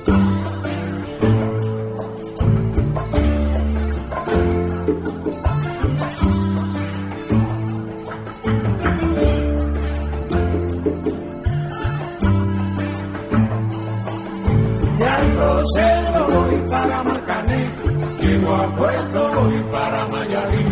Rosero voy para Marcané, llego a Puerto voy para Mayarín.